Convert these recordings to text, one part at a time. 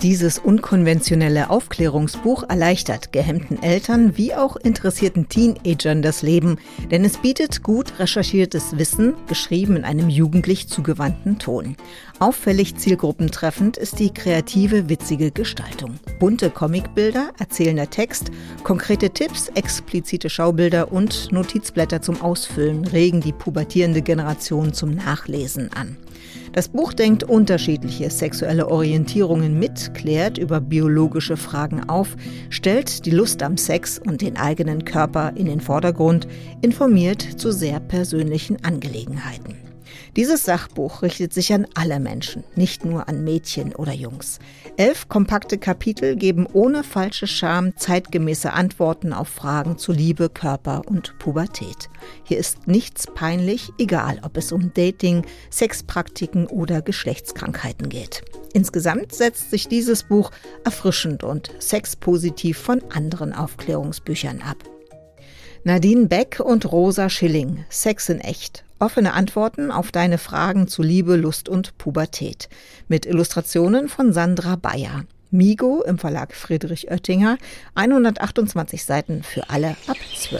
Dieses unkonventionelle Aufklärungsbuch erleichtert gehemmten Eltern wie auch interessierten Teenagern das Leben, denn es bietet gut recherchiertes Wissen, geschrieben in einem jugendlich zugewandten Ton. Auffällig zielgruppentreffend ist die kreative, witzige Gestaltung. Bunte Comicbilder, erzählender Text, konkrete Tipps, explizite Schaubilder und Notizblätter zum Ausfüllen regen die pubertierende Generation zum Nachlesen an. Das Buch denkt unterschiedliche sexuelle Orientierungen mit, klärt über biologische Fragen auf, stellt die Lust am Sex und den eigenen Körper in den Vordergrund, informiert zu sehr persönlichen Angelegenheiten. Dieses Sachbuch richtet sich an alle Menschen, nicht nur an Mädchen oder Jungs. 11 kompakte Kapitel geben ohne falsche Scham zeitgemäße Antworten auf Fragen zu Liebe, Körper und Pubertät. Hier ist nichts peinlich, egal ob es um Dating, Sexpraktiken oder Geschlechtskrankheiten geht. Insgesamt setzt sich dieses Buch erfrischend und sexpositiv von anderen Aufklärungsbüchern ab. Nadine Beck und Rosa Schilling, Sex in echt. Offene Antworten auf deine Fragen zu Liebe, Lust und Pubertät. Mit Illustrationen von Sandra Bayer. Migo im Verlag Friedrich Oettinger, 128 Seiten für alle ab 12.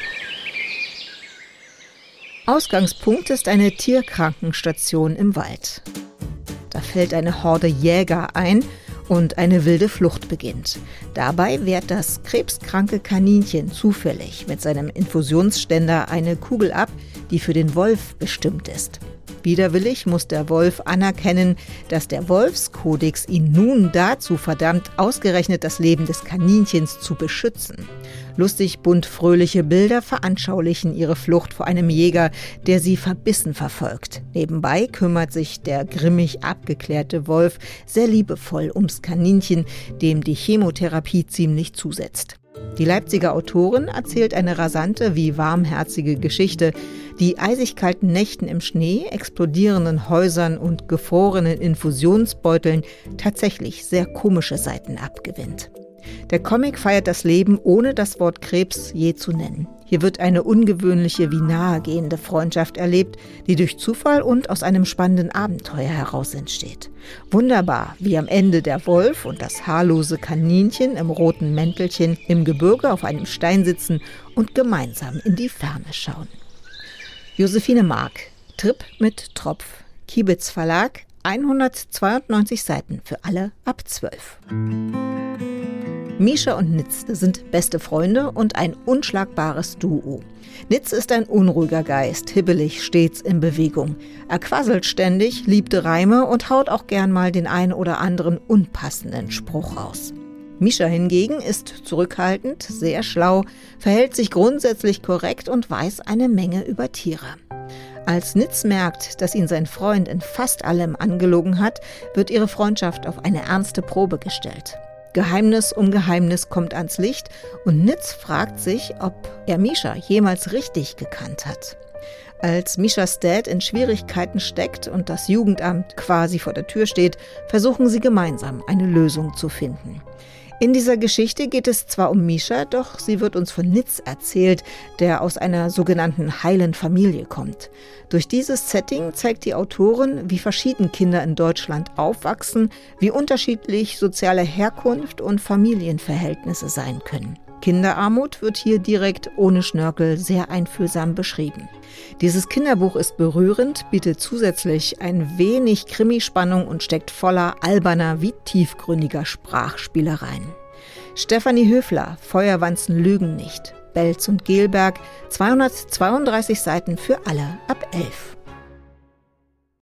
Ausgangspunkt ist eine Tierkrankenstation im Wald. Da fällt eine Horde Jäger ein und eine wilde Flucht beginnt. Dabei wehrt das krebskranke Kaninchen zufällig mit seinem Infusionsständer eine Kugel ab, die für den Wolf bestimmt ist. Widerwillig muss der Wolf anerkennen, dass der Wolfskodex ihn nun dazu verdammt, ausgerechnet das Leben des Kaninchens zu beschützen. Lustig bunt fröhliche Bilder veranschaulichen ihre Flucht vor einem Jäger, der sie verbissen verfolgt. Nebenbei kümmert sich der grimmig abgeklärte Wolf sehr liebevoll ums Kaninchen, dem die Chemotherapie ziemlich zusetzt. Die Leipziger Autorin erzählt eine rasante wie warmherzige Geschichte, die eisig kalten Nächten im Schnee, explodierenden Häusern und gefrorenen Infusionsbeuteln tatsächlich sehr komische Seiten abgewinnt. Der Comic feiert das Leben, ohne das Wort Krebs je zu nennen. Hier wird eine ungewöhnliche wie nahegehende Freundschaft erlebt, die durch Zufall und aus einem spannenden Abenteuer heraus entsteht. Wunderbar, wie am Ende der Wolf und das haarlose Kaninchen im roten Mäntelchen im Gebirge auf einem Stein sitzen und gemeinsam in die Ferne schauen. Josephine Mark, Trip mit Tropf, Kibitz Verlag, 192 Seiten für alle ab 12. Mischa und Nitz sind beste Freunde und ein unschlagbares Duo. Nitz ist ein unruhiger Geist, hibbelig, stets in Bewegung. Er quasselt ständig, liebt Reime und haut auch gern mal den ein oder anderen unpassenden Spruch raus. Mischa hingegen ist zurückhaltend, sehr schlau, verhält sich grundsätzlich korrekt und weiß eine Menge über Tiere. Als Nitz merkt, dass ihn sein Freund in fast allem angelogen hat, wird ihre Freundschaft auf eine ernste Probe gestellt. Geheimnis um Geheimnis kommt ans Licht und Nitz fragt sich, ob er Mischa jemals richtig gekannt hat. Als Mischas Dad in Schwierigkeiten steckt und das Jugendamt quasi vor der Tür steht, versuchen sie gemeinsam eine Lösung zu finden. In dieser Geschichte geht es zwar um Mischa, doch sie wird uns von Nitz erzählt, der aus einer sogenannten heilen Familie kommt. Durch dieses Setting zeigt die Autorin, wie verschieden Kinder in Deutschland aufwachsen, wie unterschiedlich soziale Herkunft und Familienverhältnisse sein können. Kinderarmut wird hier direkt ohne Schnörkel sehr einfühlsam beschrieben. Dieses Kinderbuch ist berührend, bietet zusätzlich ein wenig Krimispannung und steckt voller alberner wie tiefgründiger Sprachspielereien. Stefanie Höfler, Feuerwanzen lügen nicht. Belz und Gelberg, 232 Seiten für alle ab 11.